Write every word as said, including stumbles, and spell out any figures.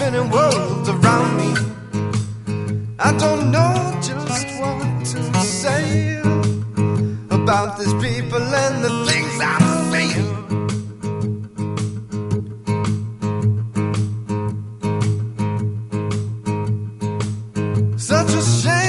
spinning worlds around me. I don't know just what to say about these people and the things I'm saying. Such a shame.